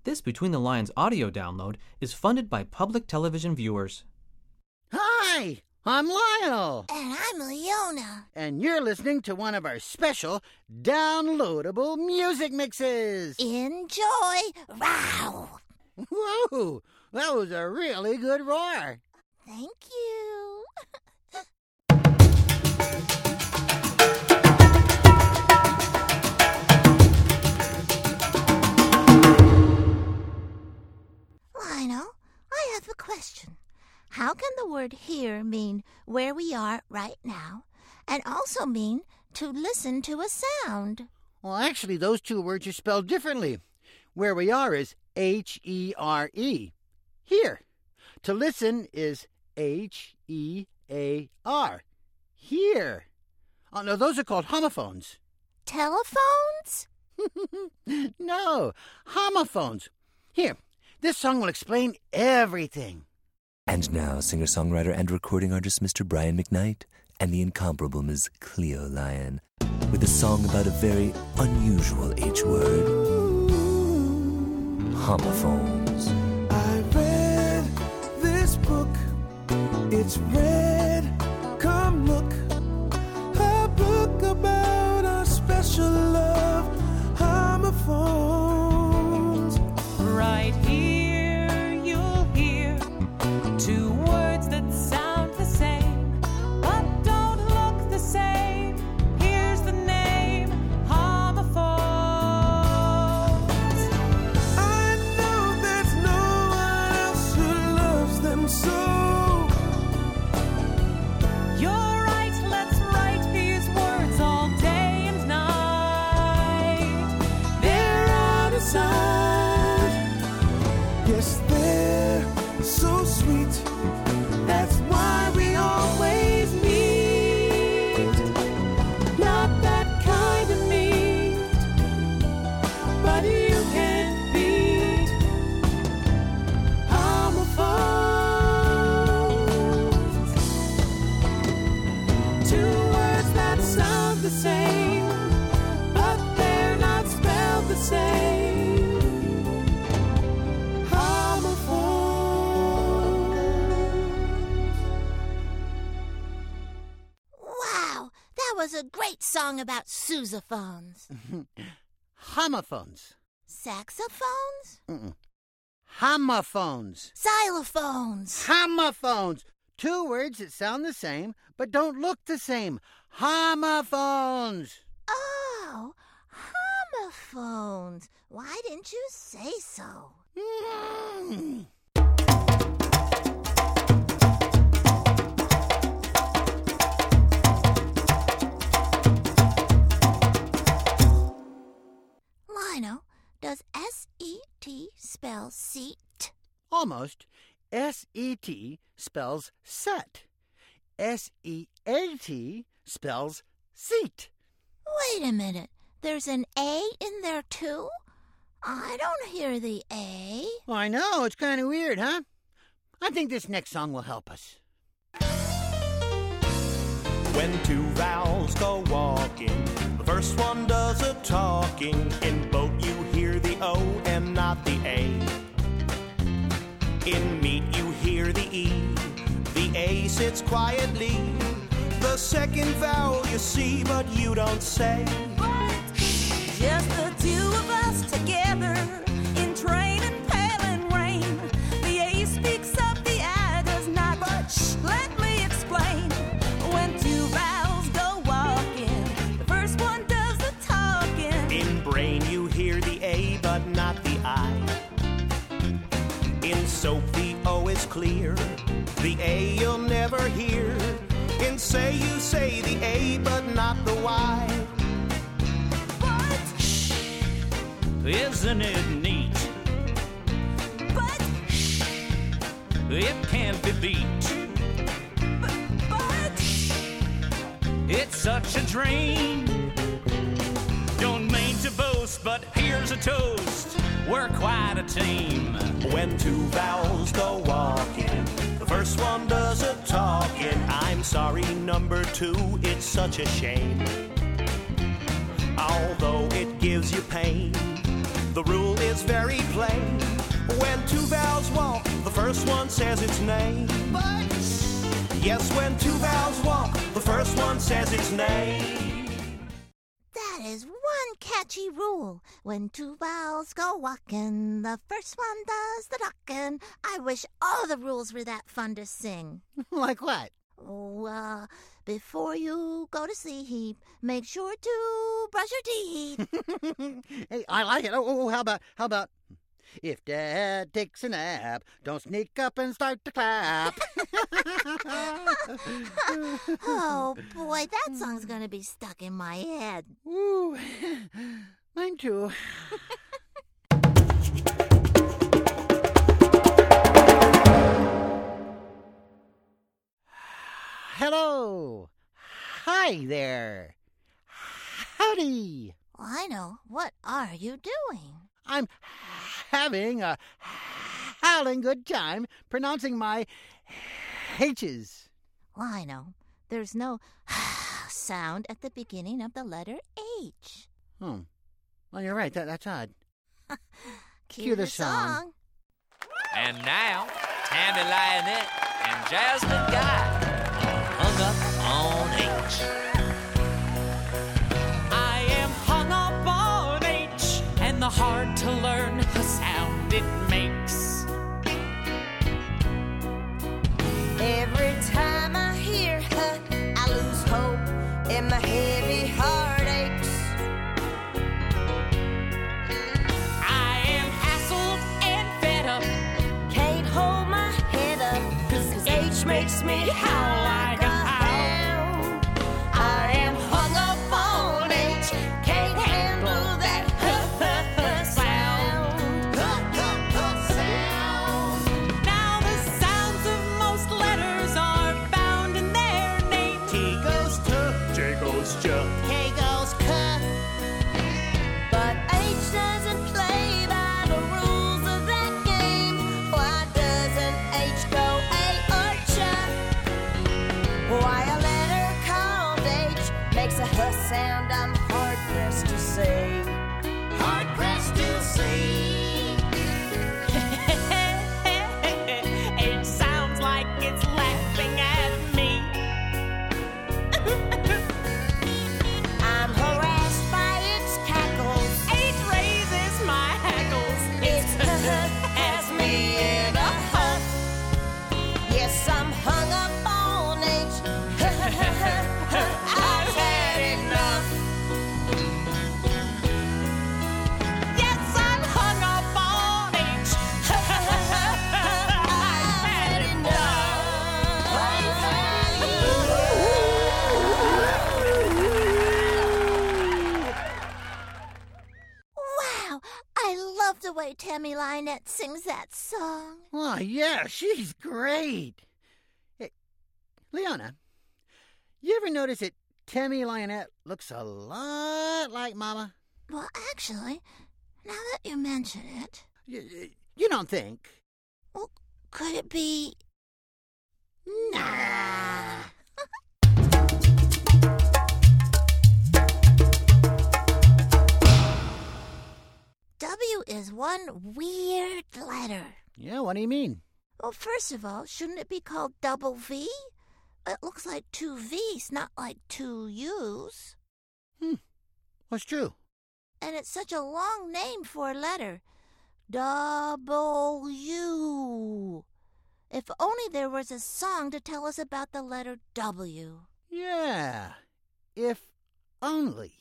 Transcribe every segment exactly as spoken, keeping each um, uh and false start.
This Between the Lines audio download is funded by public television viewers. Hi, I'm Lionel. And I'm Leona. And you're listening to one of our special downloadable music mixes. Enjoy. Wow. Whoa, that was a really good roar. Thank you. Lionel, I have a question. How can the word here mean where we are right now and also mean to listen to a sound? Well, actually, those two words are spelled differently. Where we are is H E R E. Here. To listen is H E A R. Here. Oh, no, those are called homophones. Telephones? No, homophones. Here, this song will explain everything. And now, singer-songwriter and recording artist Mister Brian McKnight and the incomparable Miz Cleo Lyon with a song about a very unusual H word. Homophones. I read this book. It's red. Come look. A book about our special love. Homophones. Right here you'll hear two words that sound the same, but don't look the same. Here's the name, homophones. I know there's no one else who loves them so. You're right, let's write these words all day and night. They're out of sight. Yes, they're so sweet. That's why we always meet. Not that kind of meat, but you can't beat homophones. Two words that sound the same, but they're not spelled the same. Wow, that was a great song about sousaphones. Homophones. Saxophones? Mm-mm. Homophones. Xylophones. Homophones. Two words that sound the same, but don't look the same. Homophones. Oh, homophones. Why didn't you say so? Mm. Lionel, does S E T spell seat? Almost. S E T spells set. S E A T spells seat. Wait a minute. There's an A in there too? I don't hear the A. I know, it's kind of weird, huh? I think this next song will help us. When two vowels go walking, the first one does a talking. In boat you hear the O and not the A. In meat you hear the E, the A sits quietly. The second vowel you see, but you don't say. Just the two of us together in train and pail and rain. The A speaks up, the I does not. But shh, let me explain. When two vowels go walking, the first one does the talking. In brain you hear the A, but not the I. In soap the O is clear, the A you'll never hear. In say you say the A, but not the Y. But shh, Isn't it neat? but shh, It can't be beat. but but shh. It's such a dream. Don't mean to boast, but here's a toast. We're quite a team. When two vowels go walking, the first one does a talking. I'm sorry, number two, it's such a shame. Although it gives you pain, The rule is very plain. When two vowels walk, the first one says its name. But yes, when two vowels walk, the first one says its name. That is one catchy rule. When two vowels go walking, the first one does the talking. I wish all the rules were that fun to sing. Like what? Oh, uh, before you go to sleep, make sure to brush your teeth. Hey, I like it. Oh, oh, how about, how about, if Dad takes a nap, don't sneak up and start to clap. Oh, boy, that song's going to be stuck in my head. Ooh, mine too. Hello. Hi there. Howdy. I know. What are you doing? I'm having a howling good time pronouncing my H's. Well, I know. There's no sound at the beginning of the letter H. Hmm. Well, you're right. That, that's odd. Cue, Cue the the song. song. And now, Tammy Lionette and Jasmine Guy hung up on H. I am hung up on H, and the hard to learn the sound it makes. Every time I hear her, I lose hope and my heavy heart aches. I am hassled and fed up, Can't hold my head up, cause H makes me howl like a hound. I am hung up on H, can't handle that sound. sound. now the sounds of most letters are found in their name. T goes to, J goes to. K goes cut, but H doesn't play by the rules of that game. Why doesn't H go A or ch? Why a letter called H makes a huh sound? I'm hard pressed to say. Hard pressed to see. It sounds like it's laughing at me. I'm harassed by its cackles. H raises my hackles. It has me in a huff. Yes, I'm hung up on H. I've had enough. Yes, I'm hung up on H. I've had Wow, I love the way Tammy Lynette sings that song. Oh, yeah, she's great. Hey, Leona, you ever notice that Tammy Lionette looks a lot like Mama? Well, actually, now that you mention it, You, you don't think? well, could it be... Nah. W is one weird letter. Yeah, what do you mean? Well, first of all, shouldn't it be called double V? It looks like two V's, not like two U's. What's true? And it's such a long name for a letter. W. If only there was a song to tell us about the letter W. Yeah, if only.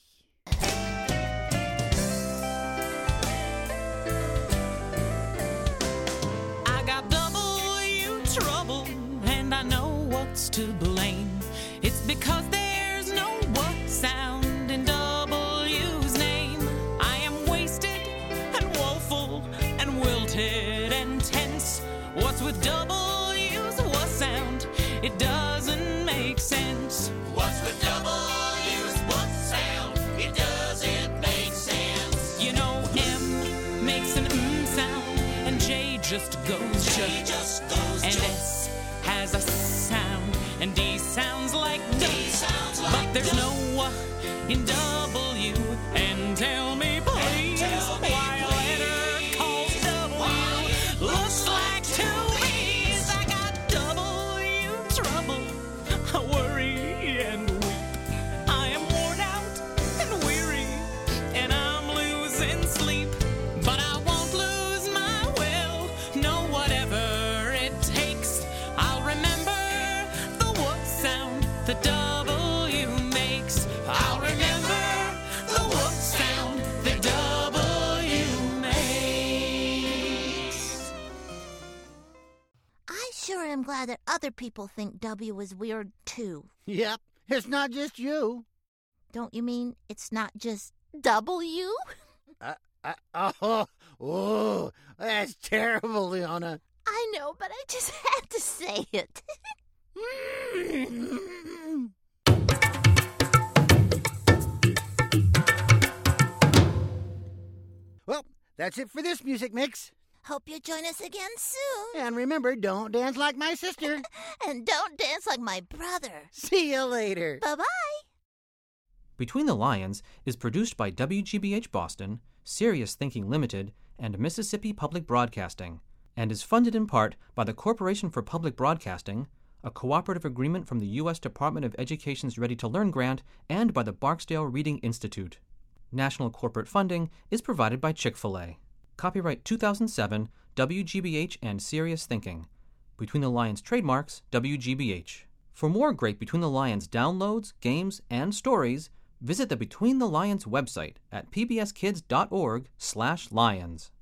I got W trouble, and I know what's to blame. It's because there's no what sound in W's name. I am wasted and woeful and wilted and tense. What's with W's what sound? It doesn't make sense. What's with W's what sound? It doesn't make sense. You know, M makes an M sound, and J just goes J just goes and S has a sound, and D sounds like D sounds like but there's no uh in W. And tell me please why a am glad that other people think W is weird, too. Yep, it's not just you. Don't you mean it's not just W? Uh, uh, oh, oh, that's terrible, Leona. I know, but I just had to say it. Well, that's it for this music mix. Hope you join us again soon. And remember, don't dance like my sister. And don't dance like my brother. See you later. Bye-bye. Between the Lions is produced by W G B H Boston, Serious Thinking Limited, and Mississippi Public Broadcasting, and is funded in part by the Corporation for Public Broadcasting, a cooperative agreement from the U S Department of Education's Ready to Learn grant, and by the Barksdale Reading Institute. National corporate funding is provided by Chick-fil-A. Copyright two thousand seven, W G B H and Serious Thinking. Between the Lions trademarks, W G B H. For more great Between the Lions downloads, games, and stories, visit the Between the Lions website at p b s kids dot org slash lions.